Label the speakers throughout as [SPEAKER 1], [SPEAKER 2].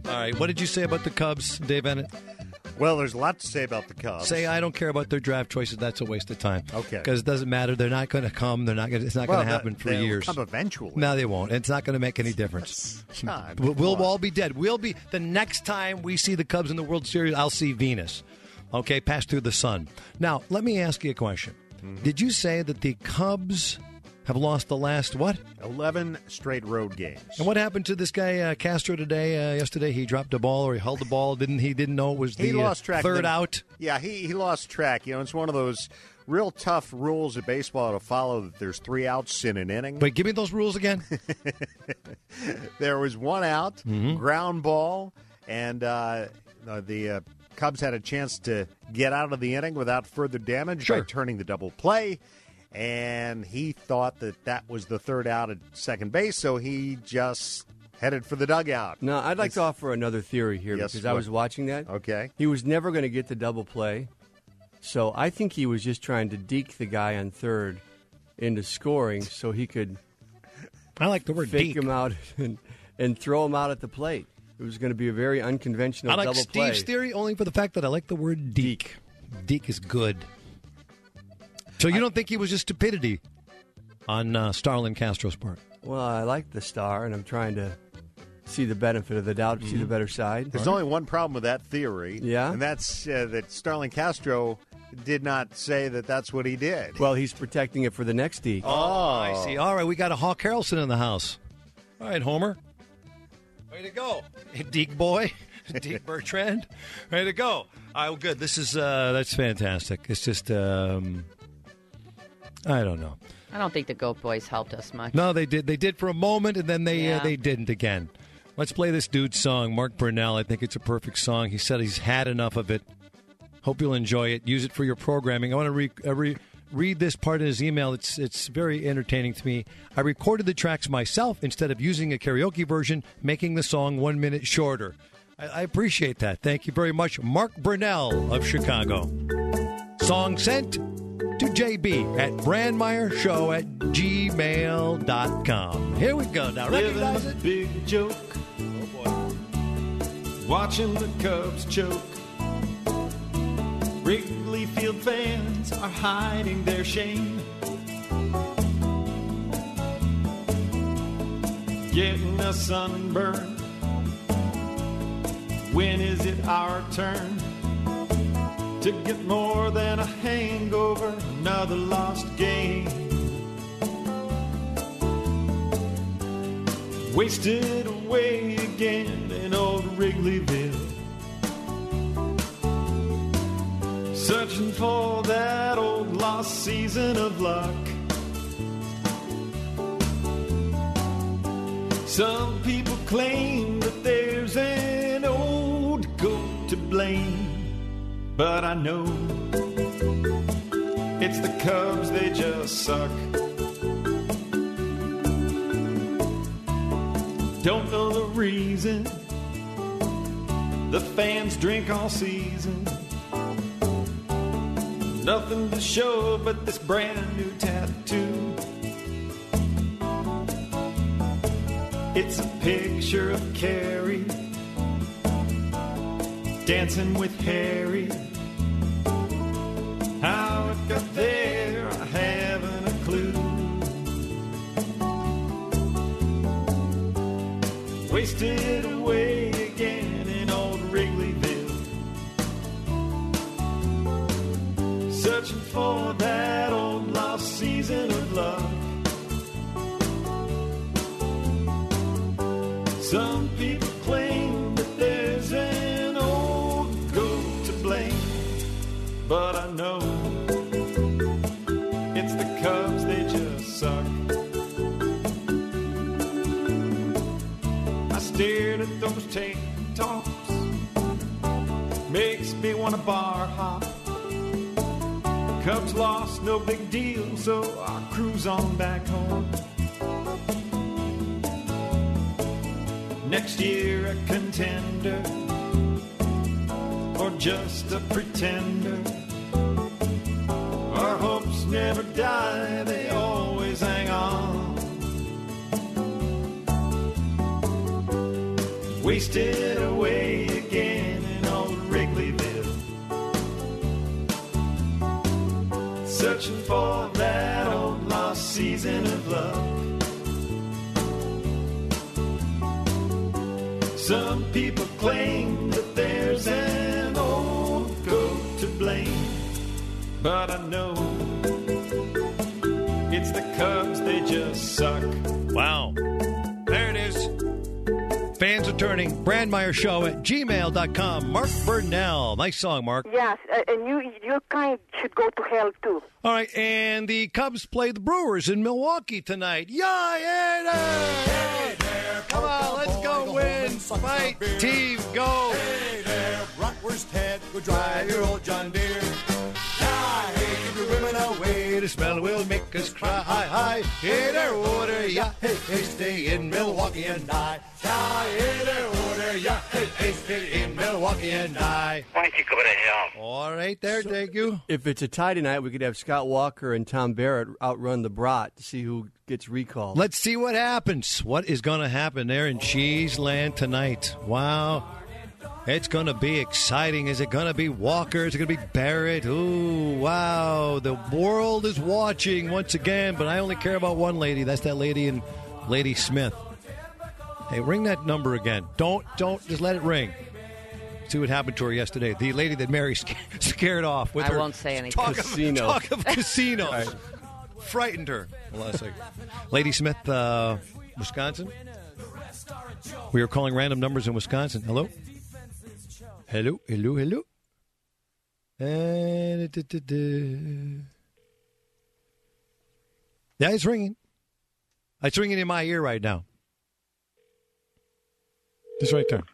[SPEAKER 1] All right. What did you say about the Cubs, Dave Bennett?
[SPEAKER 2] Well, there's a lot to say about the Cubs.
[SPEAKER 1] Say I don't care about their draft choices. That's a waste of time.
[SPEAKER 2] Okay.
[SPEAKER 1] Because it doesn't matter. They're not going to come. They're not going. It's not going to happen for
[SPEAKER 2] they'll
[SPEAKER 1] years.
[SPEAKER 2] Come eventually.
[SPEAKER 1] No, they won't. It's not going to make any difference.
[SPEAKER 2] John,
[SPEAKER 1] We'll all be dead. We'll be the next time we see the Cubs in the World Series. I'll see Venus. Okay, pass through the sun. Now, let me ask you a question.
[SPEAKER 2] Mm-hmm.
[SPEAKER 1] Did you say that the Cubs have lost the last what?
[SPEAKER 2] 11 straight road games.
[SPEAKER 1] And what happened to this guy Castro today? Yesterday, he dropped a ball or he held the ball. Didn't know it was the
[SPEAKER 2] lost track
[SPEAKER 1] third out.
[SPEAKER 2] Yeah, he lost track. You know, it's one of those real tough rules of baseball to follow. That there's 3 outs in an inning.
[SPEAKER 1] Wait, give me those rules again.
[SPEAKER 2] There was 1 out,
[SPEAKER 1] Mm-hmm.
[SPEAKER 2] ground ball, and the Cubs had a chance to get out of the inning without further damage by turning the double play. And he thought that was the 3rd out at second base, so he just headed for the dugout.
[SPEAKER 3] No, I'd like to offer another theory here because I was watching that.
[SPEAKER 2] Okay.
[SPEAKER 3] He was never going to get the double play, so I think he was just trying to deke the guy on third into scoring so he could
[SPEAKER 1] I like the word
[SPEAKER 3] fake
[SPEAKER 1] deke.
[SPEAKER 3] him out and throw him out at the plate. It was going to be a very unconventional
[SPEAKER 1] I like
[SPEAKER 3] double play.
[SPEAKER 1] Steve's theory only for the fact that I like the word deke. Deke is good. So you don't think he was just stupidity on Starlin Castro's part?
[SPEAKER 3] Well, I like the star, and I'm trying to see the benefit of the doubt, see the better side.
[SPEAKER 2] There's only one problem with that theory,
[SPEAKER 3] Yeah?
[SPEAKER 2] and that's that Starlin Castro did not say that that's what he did.
[SPEAKER 3] Well, he's protecting it for the next deke.
[SPEAKER 1] Oh, I see. All right, we got a Hawk Harrelson in the house. All right, Homer. Way to go. Deke boy. Deke Bertrand. Way to go. All right, well, good. This is, that's fantastic. It's just, I don't know.
[SPEAKER 4] I don't think the Goat Boys helped us much.
[SPEAKER 1] No, they did. They did for a moment, and then they didn't again. Let's play this dude's song, Mark Burnell. I think it's a perfect song. He said he's had enough of it. Hope you'll enjoy it. Use it for your programming. I want to read this part of his email. It's very entertaining to me. I recorded the tracks myself instead of using a karaoke version, making the song 1 minute shorter. I appreciate that. Thank you very much, Mark Burnell of Chicago. Song sent to JB at brandmeiershow@gmail.com. Here we go. Now recognize it.
[SPEAKER 5] Big joke.
[SPEAKER 1] Oh boy.
[SPEAKER 5] Watching the Cubs choke. Wrigley Field fans are hiding their shame. Getting a sunburn. When is it our turn to get more than a hangover? Another lost game. Wasted away again in old Wrigleyville. Searching for that old lost season of luck. Some people claim that there's an old goat to blame, but I know it's the Cubs, they just suck. Don't know the reason the fans drink all season. Nothing to show but this brand new tattoo. It's a picture of Carrie dancing with Harry. How it got there, I haven't a clue. Wasted away again in old Wrigleyville. Searching for that old lost season of love. Some people claim that there's an old goat to blame, but I know it's the Cubs, they just suck. I stared at those tank tops, makes me want to bar hop. Cubs lost, no big deal, so I cruise on back home. Next year a contender, or just a pretender. Our hopes never die, they always hang on. wasted away again in old Wrigleyville, searching for that old lost season of luck. Some people claim that there's an old goat to blame, but I know it's the Cubs, they just suck.
[SPEAKER 1] Wow. There it is. Fans Attorney, Brandmeier Show at gmail.com. Mark Burnell. Nice song, Mark.
[SPEAKER 6] Yes, and your kind should go to hell, too.
[SPEAKER 1] All right, and the Cubs play the Brewers in Milwaukee tonight. Hey there, come on, let's go win. Fight, team, go.
[SPEAKER 7] Hey there, Bratwurst head, go drive your old John Deere. Yeah, hey, keep your women away, the smell will make us cry. Hey there, order, yeah, hey, stay in Milwaukee and die. Yeah, hey there, order, yeah, hey, stay in Milwaukee and die.
[SPEAKER 8] Why don't you go to hell?
[SPEAKER 1] All right, there, thank you.
[SPEAKER 3] If it's a tie tonight, we could have Scott Walker and Tom Barrett outrun the Brat to see who gets recalled.
[SPEAKER 1] Let's see what happens. What is going to happen there in Cheeseland tonight? Wow. It's going to be exciting. Is it going to be Walker? Is it going to be Barrett? Ooh, wow. The world is watching once again, but I only care about one lady. That's that lady in Lady Smith. Hey, ring that number again. Don't just let it ring. See what happened to her yesterday. The lady that Mary scared off with her.
[SPEAKER 4] I won't say anything.
[SPEAKER 1] Talk of casinos. Right. Frightened her. Hold on a second. Lady Smith, Wisconsin. We are calling random numbers in Wisconsin. Hello? Hello? Yeah, it's ringing. It's ringing in my ear right now. It's right there.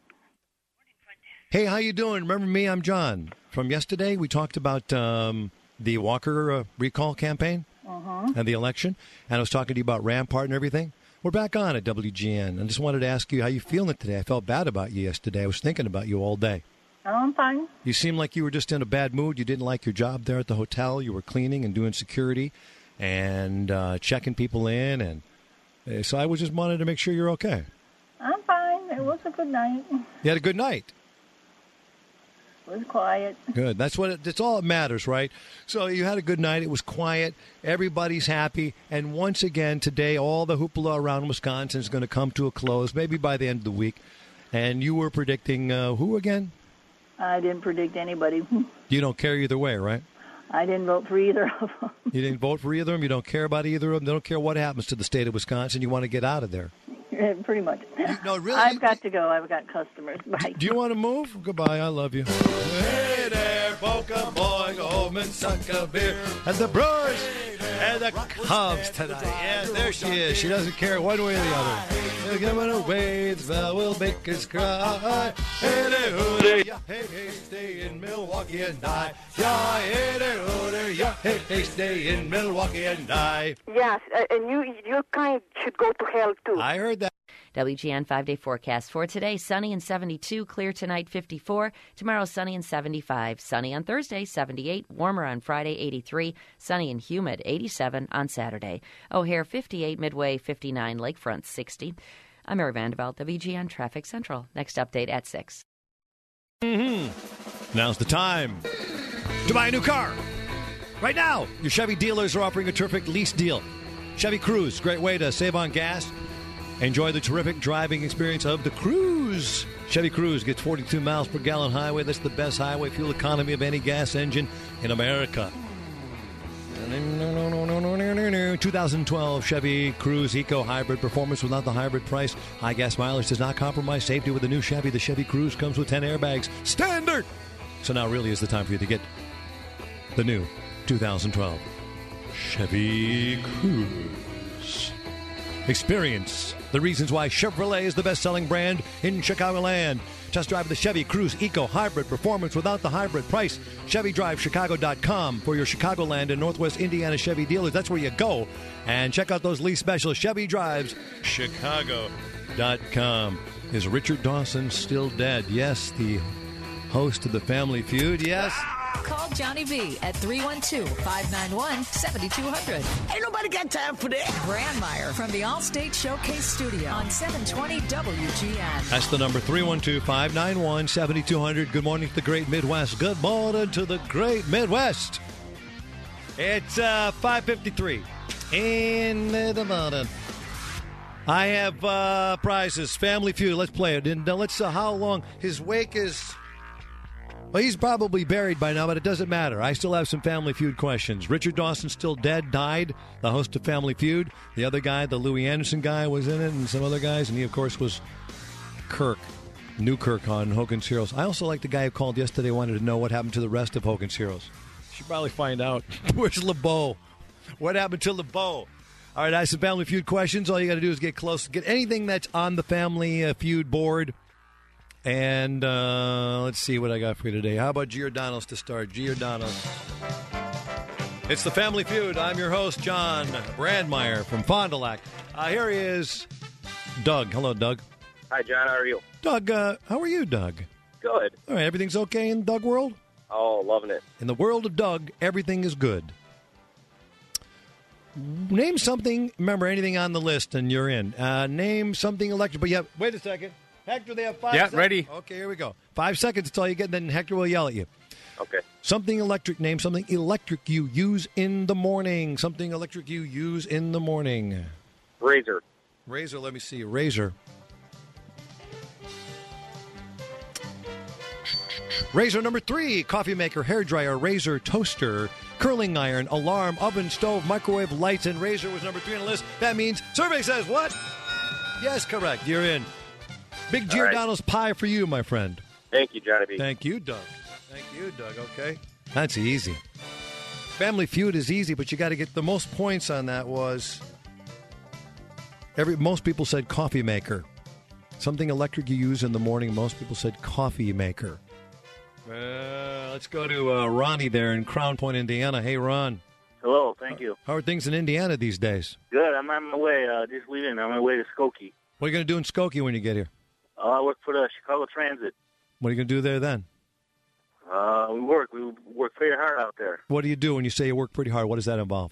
[SPEAKER 1] Hey, how you doing? Remember me? I'm John. From yesterday, we talked about the Walker recall campaign and the election, and I was talking to you about Rampart and everything. We're back on at WGN. I just wanted to ask you how you feeling today. I felt bad about you yesterday. I was thinking about you all day.
[SPEAKER 6] Oh, I'm fine.
[SPEAKER 1] You seemed like you were just in a bad mood. You didn't like your job there at the hotel. You were cleaning and doing security and checking people in, and so I was just wanted to make sure you're okay.
[SPEAKER 6] I'm fine. It was a good night.
[SPEAKER 1] You had a good night.
[SPEAKER 6] It was quiet.
[SPEAKER 1] Good. That's all that matters, right? So you had a good night. It was quiet. Everybody's happy. And once again, today, all the hoopla around Wisconsin is going to come to a close, maybe by the end of the week. And you were predicting who again?
[SPEAKER 6] I didn't predict anybody.
[SPEAKER 1] You don't care either way, right?
[SPEAKER 6] I didn't vote for either of them.
[SPEAKER 1] You didn't vote for either of them? You don't care about either of them? They don't care what happens to the state of Wisconsin? You want to get out of there?
[SPEAKER 6] Pretty much.
[SPEAKER 1] No, really?
[SPEAKER 6] I've got to go. I've got customers. Bye.
[SPEAKER 1] Do you want to move? Goodbye. I love you. Hey there, Boca Boy, go home and suck a beer. And the Brewers and the Cubs tonight. Yeah, there she is. She doesn't care one way or the other. They're giving away. The spell will make us cry. Hey there, hooter. Yeah, hey, stay in Milwaukee and die. Yeah, hey there, hooter. Yeah, hey, stay in Milwaukee and die.
[SPEAKER 6] Yes, and your kind should go to hell, too.
[SPEAKER 1] I heard that.
[SPEAKER 4] WGN 5-day forecast for today, sunny and 72, clear tonight 54, tomorrow sunny and 75, sunny on Thursday 78, warmer on Friday 83, sunny and humid 87 on Saturday. O'Hare 58, Midway 59, Lakefront 60. I'm Mary Vandeveld, WGN Traffic Central. Next update at 6.
[SPEAKER 1] Now's the time to buy a new car. Right now, your Chevy dealers are offering a terrific lease deal. Chevy Cruze, great way to save on gas. Enjoy the terrific driving experience of the Cruze. Chevy Cruze gets 42 miles per gallon highway. That's the best highway fuel economy of any gas engine in America. 2012 Chevy Cruze Eco Hybrid performance without the hybrid price. High gas mileage does not compromise safety with the new Chevy. The Chevy Cruze comes with 10 airbags. Standard! So now really is the time for you to get the new 2012 Chevy Cruze. Experience the reasons why Chevrolet is the best-selling brand in Chicagoland. Test drive the Chevy Cruze Eco Hybrid Performance without the hybrid price. ChevyDriveChicago.com for your Chicagoland and Northwest Indiana Chevy dealers. That's where you go. And check out those lease specials. Chevy Drives Chicago.com. Is Richard Dawson still dead? Yes, the host of the Family Feud. Yes.
[SPEAKER 8] Call Johnny V at 312-591-7200.
[SPEAKER 9] Ain't nobody got time for that.
[SPEAKER 8] Brandmeier from the Allstate Showcase Studio on 720 WGN.
[SPEAKER 1] That's the number, 312-591-7200. Good morning to the great Midwest. Good morning to the great Midwest. It's 5:53 in the morning. I have prizes. Family Feud. Let's play it. And let's how long his wake is. Well, he's probably buried by now, but it doesn't matter. I still have some Family Feud questions. Richard Dawson still dead, died, the host of Family Feud. The other guy, the Louis Anderson guy, was in it, and some other guys. And he, of course, was Kirk, Newkirk on Hogan's Heroes. I also like the guy who called yesterday, wanted to know what happened to the rest of Hogan's Heroes. Should probably find out. Where's LeBeau? What happened to LeBeau? All right, I have some Family Feud questions. All you got to do is get close. Get anything that's on the Family Feud board. And let's see what I got for you today. How about Giordano's to start? Giordano's. It's the Family Feud. I'm your host, John Brandmeier from Fond du Lac. Here he is, Doug. Hello, Doug.
[SPEAKER 10] Hi, John. How are you?
[SPEAKER 1] Doug, how are you, Doug?
[SPEAKER 10] Good.
[SPEAKER 1] All right, everything's okay in Doug world?
[SPEAKER 10] Oh, loving it.
[SPEAKER 1] In the world of Doug, everything is good. Name something. Remember, anything on the list, and you're in. Name something electric. But wait a second. Hector, they have 5 seconds.
[SPEAKER 11] Yeah, ready.
[SPEAKER 1] Okay, here we go. 5 seconds. That's all you get, then Hector will yell at you.
[SPEAKER 10] Okay.
[SPEAKER 1] Something electric. Name something electric you use in the morning. Something electric you use in the morning.
[SPEAKER 10] Razor.
[SPEAKER 1] Razor, let me see. Razor. Razor number 3, coffee maker, hairdryer, razor, toaster, curling iron, alarm, oven, stove, microwave, lights, and razor was number 3 on the list. That means survey says what? Yes, correct. You're in. Big Giordano's pie for you, my friend.
[SPEAKER 10] Thank you, Johnny B.
[SPEAKER 1] Thank you, Doug. Thank you, Doug. Okay. That's easy. Family Feud is easy, but you got to get the most points on that was most people said coffee maker. Something electric you use in the morning, most people said coffee maker. Let's go to Ronnie there in Crown Point, Indiana. Hey, Ron.
[SPEAKER 12] Hello, thank you.
[SPEAKER 1] How are things in Indiana these days?
[SPEAKER 12] Good. I'm on my way. Just leaving. I'm on my way to Skokie.
[SPEAKER 1] What are you going to do in Skokie when you get here?
[SPEAKER 12] I work for the Chicago Transit.
[SPEAKER 1] What are you going to do there then?
[SPEAKER 12] We work. We work pretty hard out there.
[SPEAKER 1] What do you do when you say you work pretty hard? What does that involve?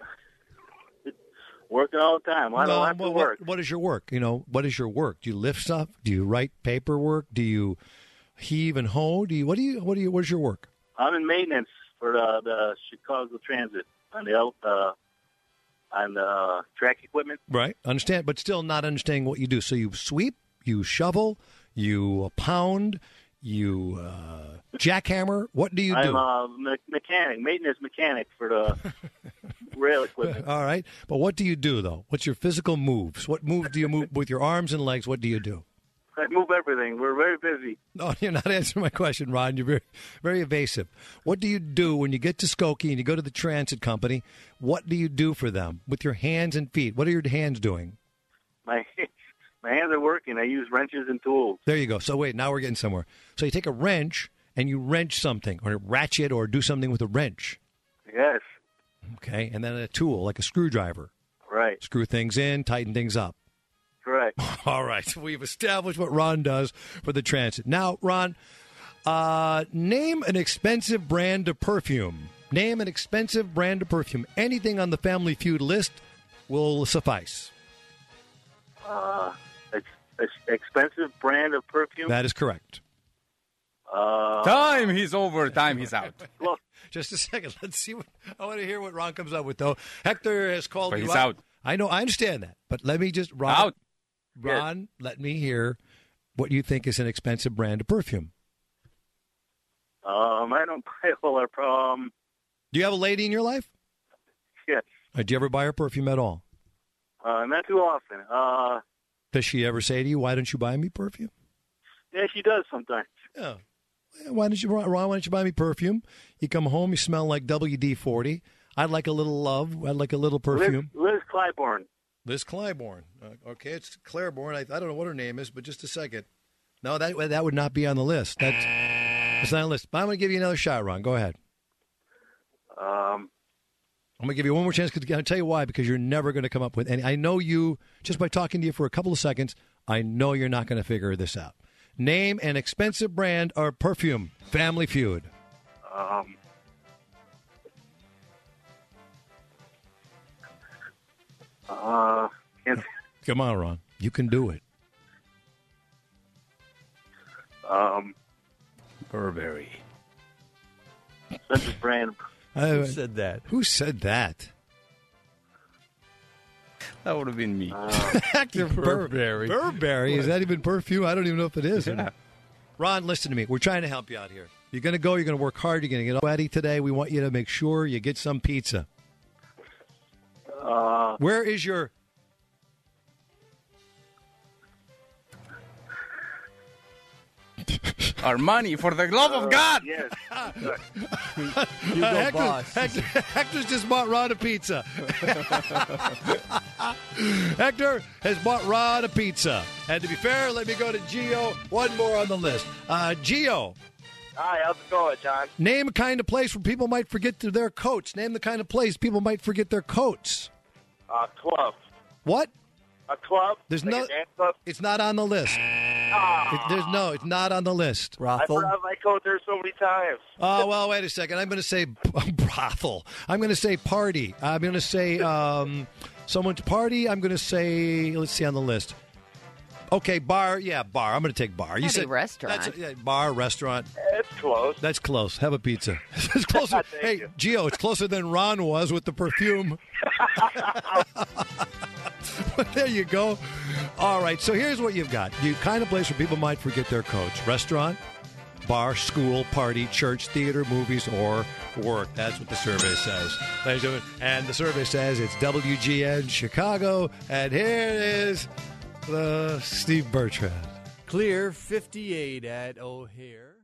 [SPEAKER 12] Working all the time. I don't have to work.
[SPEAKER 1] What is your work? What is your work? Do you lift stuff? Do you write paperwork? Do you heave and hoe? What is your work?
[SPEAKER 12] I'm in maintenance for the Chicago Transit on the track equipment.
[SPEAKER 1] Right. Understand, but still not understanding what you do. So you sweep, you shovel, you pound, you jackhammer. What do you do?
[SPEAKER 12] I'm a mechanic, maintenance mechanic for the rail equipment.
[SPEAKER 1] All right. But what do you do, though? What's your physical moves? What moves do you move with your arms and legs? What do you do?
[SPEAKER 12] I move everything. We're very busy.
[SPEAKER 1] No, you're not answering my question, Ron. You're very, very evasive. What do you do when you get to Skokie and you go to the transit company? What do you do for them with your hands and feet? What are your hands doing?
[SPEAKER 12] My hands are working. I use wrenches and tools.
[SPEAKER 1] There you go. So wait, now we're getting somewhere. So you take a wrench and you wrench something, or ratchet, or do something with a wrench.
[SPEAKER 12] Yes.
[SPEAKER 1] Okay, and then a tool like a screwdriver.
[SPEAKER 12] Right.
[SPEAKER 1] Screw things in, tighten things up.
[SPEAKER 12] Correct.
[SPEAKER 1] All right. We've established what Ron does for the transit. Now, Ron, name an expensive brand of perfume. Name an expensive brand of perfume. Anything on the Family Feud list will suffice.
[SPEAKER 12] Expensive brand of perfume?
[SPEAKER 1] That is correct.
[SPEAKER 11] Time he's over. Time he's out.
[SPEAKER 12] Look.
[SPEAKER 1] Just a second. Let's see. I want to hear what Ron comes up with, though. Hector has called
[SPEAKER 11] but
[SPEAKER 1] you
[SPEAKER 11] he's out.
[SPEAKER 1] I know. I understand that. But let me just...
[SPEAKER 11] Ron,
[SPEAKER 1] let me hear what you think is an expensive brand of perfume.
[SPEAKER 12] I don't buy a whole lot of...
[SPEAKER 1] Do you have a lady in your life?
[SPEAKER 12] Yes.
[SPEAKER 1] Do you ever buy her perfume at all?
[SPEAKER 12] Not too often.
[SPEAKER 1] Does she ever say to you, why don't you buy me perfume?
[SPEAKER 12] Yeah, she does sometimes.
[SPEAKER 1] Yeah. Why don't you buy me perfume? You come home, you smell like WD-40. I'd like a little love. I'd like a little perfume.
[SPEAKER 12] Liz Claiborne.
[SPEAKER 1] Liz Claiborne. Okay, it's Claiborne. I don't know what her name is, but just a second. No, that would not be on the list. That's not on the list. But I'm going to give you another shot, Ron. Go ahead. I'm going to give you one more chance. I'll tell you why, because you're never going to come up with any. I know you, just by talking to you for a couple of seconds, I know you're not going to figure this out. Name an expensive brand or perfume. Family Feud. Come on, Ron. You can do it.
[SPEAKER 12] Burberry. Such a brand.
[SPEAKER 3] Who said that?
[SPEAKER 1] Who said that?
[SPEAKER 9] That would have been me.
[SPEAKER 1] Hector
[SPEAKER 3] Burberry.
[SPEAKER 1] Burberry? Is that even perfume? I don't even know if it is.
[SPEAKER 9] Yeah.
[SPEAKER 1] Ron, listen to me. We're trying to help you out here. You're going to go. You're going to work hard. You're going to get sweaty today. We want you to make sure you get some pizza. Where is your...
[SPEAKER 9] Armani, for the love of God!
[SPEAKER 12] Yes.
[SPEAKER 3] Hugo Boss.
[SPEAKER 1] Hector's just bought Ron a pizza. Hector has bought Ron a pizza. And to be fair, let me go to Gio. One more on the list. Gio.
[SPEAKER 10] Hi, how's it going, John?
[SPEAKER 1] Name a kind of place where people might forget their coats. Name the kind of place people might forget their coats.
[SPEAKER 10] Club.
[SPEAKER 1] What?
[SPEAKER 10] A club?
[SPEAKER 1] There's
[SPEAKER 10] like
[SPEAKER 1] no.
[SPEAKER 10] a dance club?
[SPEAKER 1] It's not on the list. It's not on the list.
[SPEAKER 10] I forgot my coat there so many times.
[SPEAKER 1] Oh, well, wait a second. I'm going to say brothel. I'm going to say party. I'm going to say someone's party. I'm going to say, let's see on the list. Okay, bar. Yeah, bar. I'm going to take bar. You said
[SPEAKER 4] restaurant.
[SPEAKER 1] Bar, restaurant.
[SPEAKER 10] It's close.
[SPEAKER 1] That's close. Have a pizza. It's closer. Hey, Gio, it's closer than Ron was with the perfume. There you go. All right, so here's what you've got. You kind of place where people might forget their coats. Restaurant, bar, school, party, church, theater, movies, or work. That's what the survey says. Ladies and gentlemen, and the survey says it's WGN Chicago, and here it is, Steve Bertrand.
[SPEAKER 3] Clear 58 at O'Hare.